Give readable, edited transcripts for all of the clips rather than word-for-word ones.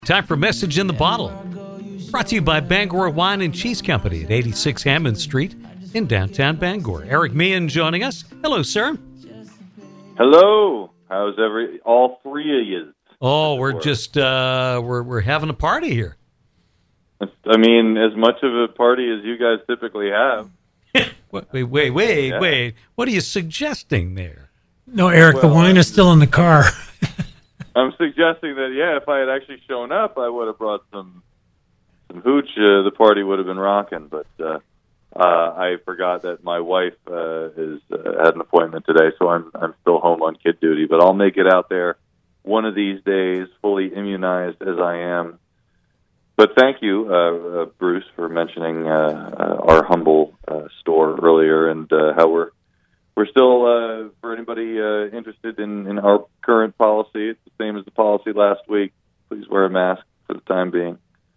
Time for Message in the Bottle. Brought to you by Bangor Wine and Cheese Company at 86 Hammond Street in downtown Bangor. Eric Meehan joining us. Hello, sir. Hello. How's all three of you? Oh, we're just we're having a party here. I mean, as much of a party as you guys typically have. Wait. What are you suggesting there? No, Eric, the wine is still in the car. I'm suggesting that, if I had actually shown up, I would have brought some hooch. The party would have been rocking, but I forgot that my wife had an appointment today, so I'm still home on kid duty. But I'll make it out there one of these days, fully immunized as I am. But thank you, Bruce, for mentioning our humble store earlier and how we're still, for anybody interested in our current policy, it's the same as the policy last week. Please wear a mask for the time being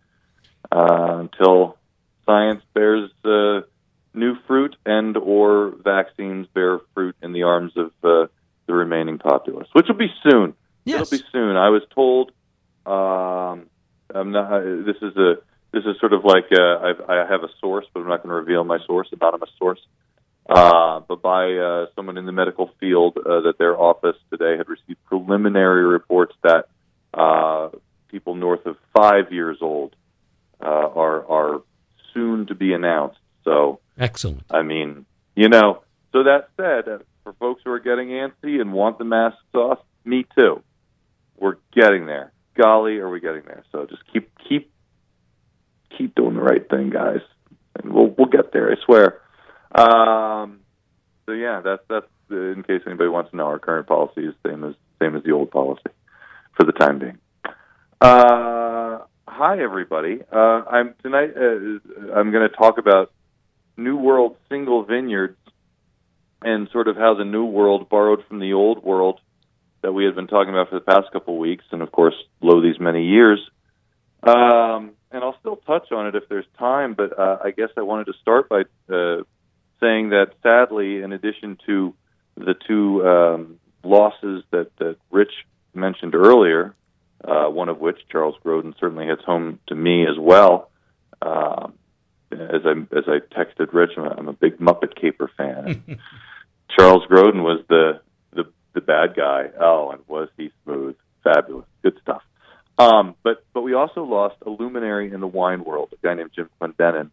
until science bears new fruit and or vaccines bear fruit in the arms of the remaining populace, which will be soon. Yes. It'll be soon. I was told I'm not. This is sort of like I have a source, but I'm not going to reveal my source, anonymous source. But by someone in the medical field, that their office today had received preliminary reports that people north of 5 years old are soon to be announced. So excellent. I mean, so that said, for folks who are getting antsy and want the masks off, me too. We're getting there. Golly, are we getting there? So just keep doing the right thing, guys, and we'll get there. I swear. So yeah, that's in case anybody wants to know, our current policy is same as the old policy for the time being. Hi everybody. I'm going to talk about New World single vineyards and sort of how the New World borrowed from the Old World that we had been talking about for the past couple of weeks, and of course, these many years. And I'll still touch on it if there's time, but I guess I wanted to start by saying that sadly, in addition to the two losses that Rich mentioned earlier, one of which, Charles Grodin, certainly hits home to me as well. As I texted Rich, I'm a big Muppet Caper fan. Charles Grodin was the bad guy. Oh, and was he smooth? Fabulous. Good stuff. But we also lost a luminary in the wine world, a guy named Jim Clendenin.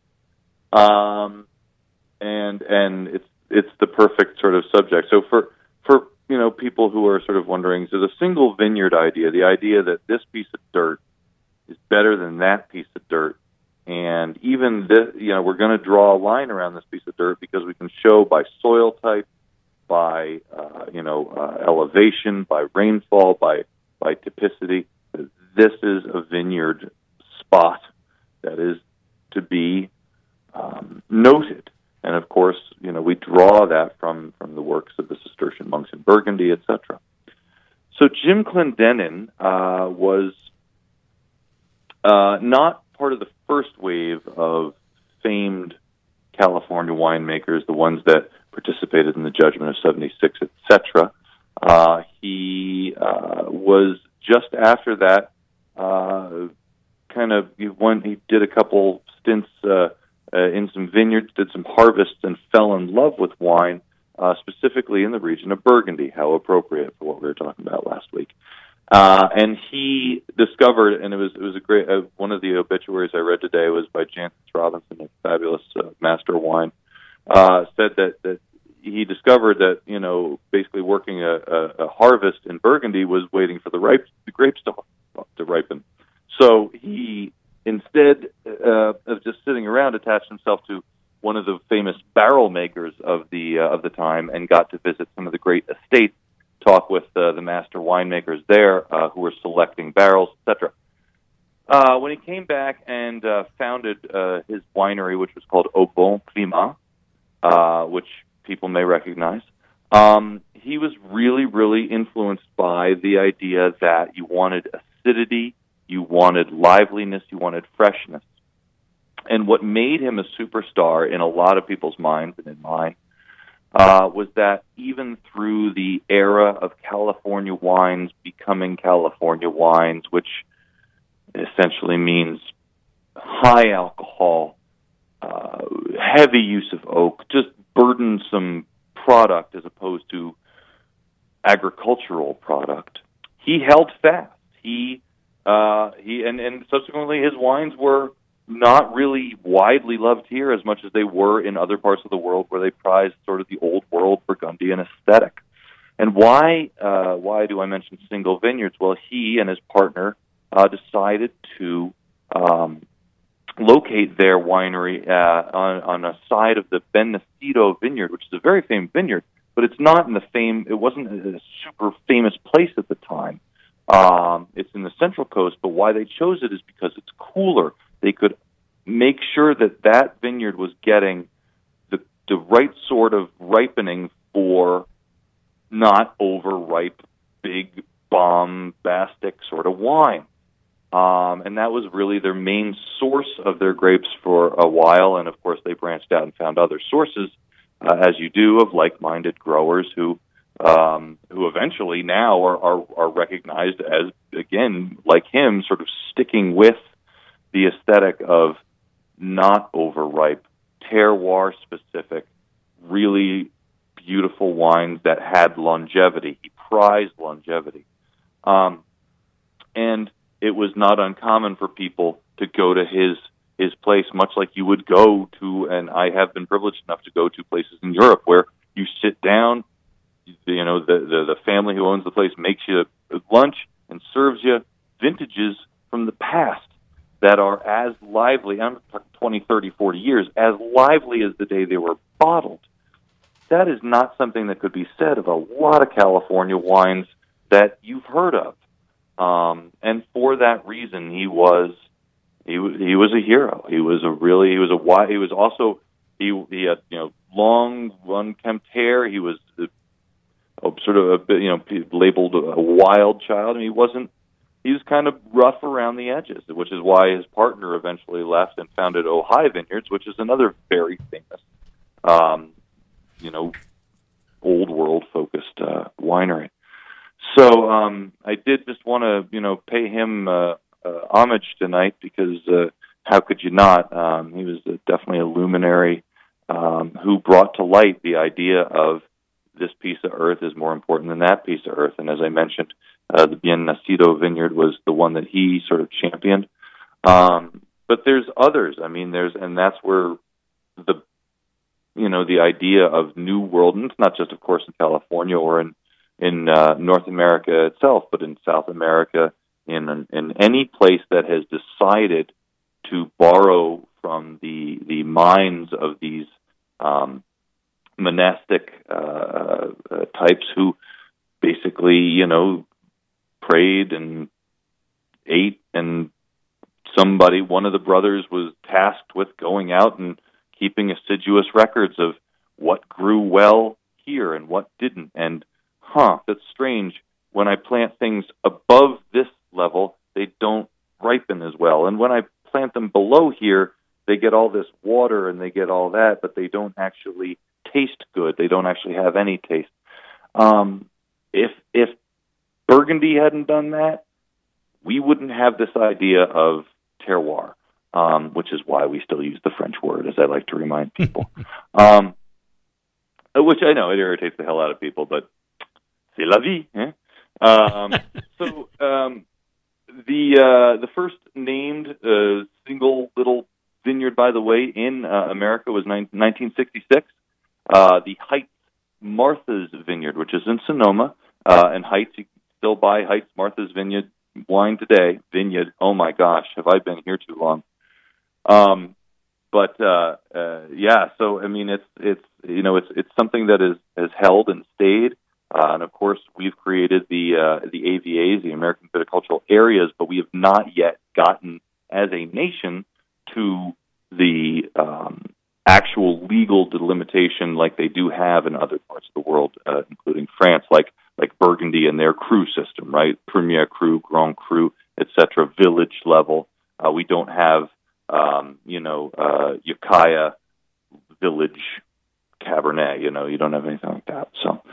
And it's the perfect sort of subject. So for people who are sort of wondering, so the single vineyard idea, the idea that this piece of dirt is better than that piece of dirt, and even this, we're going to draw a line around this piece of dirt because we can show by soil type, by elevation, by rainfall, by typicity, this is a vineyard spot that is to be noted. And of course, we draw that from the works of the Cistercian monks in Burgundy, etc. So Jim Clendenin was not part of the first wave of famed California winemakers, the ones that participated in the Judgment of 76, etc. He was just after that, he did a couple stints in some vineyards, did some harvests, and fell in love with wine, specifically in the region of Burgundy. How appropriate for what we were talking about last week. And he discovered, and it was a great. One of the obituaries I read today was by Jancis Robinson, a fabulous master of wine. Said that he discovered that basically working a harvest in Burgundy was waiting for the grapes to ripen. So he, instead of just sitting around, attached himself to one of the famous barrel makers of the time and got to visit some of the great estates, talk with the master winemakers there who were selecting barrels, etc. When he came back and founded his winery, which was called Au Bon Climat, which people may recognize, he was really, really influenced by the idea that you wanted acidity, you wanted liveliness, you wanted freshness. And what made him a superstar in a lot of people's minds, and in mine, was that even through the era of California wines becoming California wines, which essentially means high alcohol, heavy use of oak, just burdensome product as opposed to agricultural product. He held fast. He and subsequently his wines were not really widely loved here as much as they were in other parts of the world where they prized sort of the old world Burgundian aesthetic. And why do I mention single vineyards? Well, he and his partner decided to locate their winery on a side of the Ben Nacido vineyard, which is a very famous vineyard, but it's not in it wasn't a super famous place at the time. It's in the Central Coast, but why they chose it is because it's cooler. They could make sure that vineyard was getting the right sort of ripening for not overripe, big, bombastic sort of wine. And that was really their main source of their grapes for a while. And, of course, they branched out and found other sources, as you do, of like-minded growers who eventually now are recognized as, again, like him, sort of sticking with the aesthetic of not overripe, terroir-specific, really beautiful wines that had longevity. He prized longevity. And it was not uncommon for people to go to his place, much like you would go to, and I have been privileged enough to go to places in Europe where you sit down, you know, the family who owns the place makes you lunch and serves you vintages from the past that are as lively, I'm talking 20, 30, 40 years, as lively as the day they were bottled. That is not something that could be said of a lot of California wines that you've heard of. And for that reason, he was a hero. He had, you know, long unkempt hair. He was sort of labeled a wild child, and he was kind of rough around the edges, which is why his partner eventually left and founded Ojai Vineyards, which is another very famous, old world focused winery. So I did just want to, pay him homage tonight because how could you not? He was definitely a luminary who brought to light the idea of this piece of earth is more important than that piece of earth. And as I mentioned, the Bien Nacido vineyard was the one that he sort of championed. But there's others. I mean, and that's where the idea of New World, and it's not just, of course, in California or in North America itself, but in South America, in any place that has decided to borrow from the minds of these monastic types who basically, prayed and ate, and one of the brothers was tasked with going out and keeping assiduous records of what grew well here and what didn't. And that's strange. When I plant things above this level, they don't ripen as well. And when I plant them below here, they get all this water and they get all that, but they don't actually taste good. They don't actually have any taste. If Burgundy hadn't done that, we wouldn't have this idea of terroir, which is why we still use the French word, as I like to remind people. Which I know it irritates the hell out of people, but c'est la vie. Eh? The first named single little vineyard, by the way, in America was 1966. The Heights Martha's Vineyard, which is in Sonoma, and Heights, you can still buy Heights Martha's Vineyard wine today. Vineyard, oh my gosh, have I been here too long? So I mean, it's something that has held and stayed. And of course, we've created the AVAs, the American Viticultural Areas, but we have not yet gotten, as a nation, to the actual legal delimitation like they do have in other parts of the world, including France, like Burgundy and their cru system, right? Premier Cru, Grand Cru, etc. Village level. We don't have, Ukiah Village Cabernet. You don't have anything like that. So,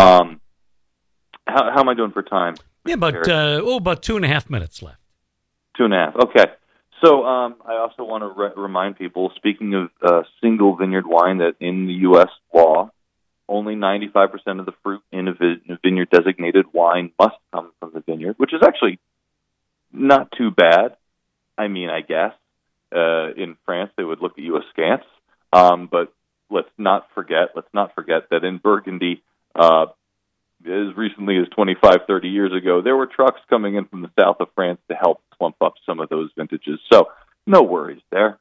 how am I doing for time? Yeah, about 2.5 minutes left. 2.5. Okay. So I also want to remind people, speaking of single vineyard wine, that in the U.S. law, only 95% of the fruit in a vineyard-designated wine must come from the vineyard, which is actually not too bad. I mean, I guess. In France, they would look at you askance. But let's not forget that in Burgundy, as recently as 25, 30 years ago, there were trucks coming in from the south of France to help plump up some of those vintages. So no worries there.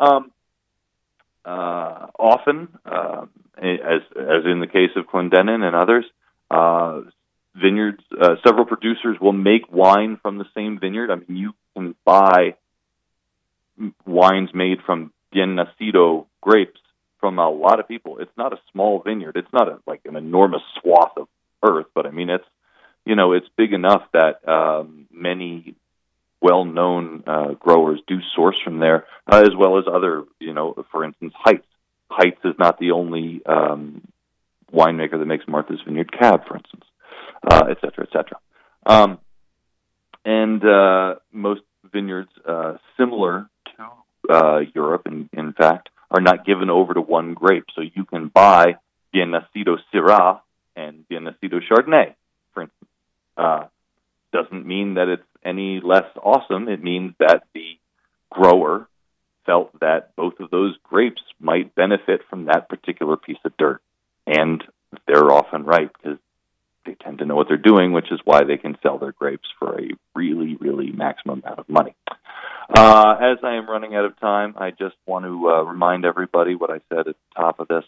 Often, as in the case of Clondenin and others, vineyards, several producers will make wine from the same vineyard. I mean, you can buy wines made from Bien Nacido grapes from a lot of people. It's not a small vineyard. It's not like an enormous swath of earth, but I mean, it's big enough that many well-known growers do source from there, as well as other, for instance, Heights. Heights is not the only winemaker that makes Martha's Vineyard Cab, for instance, et cetera, et cetera. And most vineyards similar to Europe, in fact, are not given over to one grape. So you can buy Bien Nacido Syrah and Bien Nacido Chardonnay, for instance. Doesn't mean that it's any less awesome. It means that the grower felt that both of those grapes might benefit from that particular piece of dirt. And they're often right, because they tend to know what they're doing, which is why they can sell their grapes for a really, really maximum amount of money. As I am running out of time, I just want to remind everybody what I said at the top of this.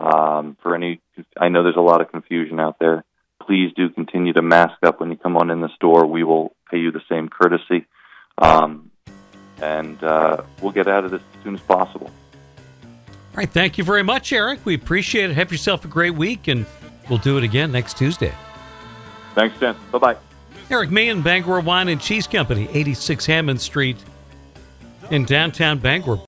I know there's a lot of confusion out there. Please do continue to mask up when you come on in the store. We will pay you the same courtesy. And we'll get out of this as soon as possible. All right. Thank you very much, Eric. We appreciate it. Have yourself a great week, and we'll do it again next Tuesday. Thanks, Jen. Bye-bye. Eric Meehan, Bangor Wine and Cheese Company, 86 Hammond Street in downtown Bangor.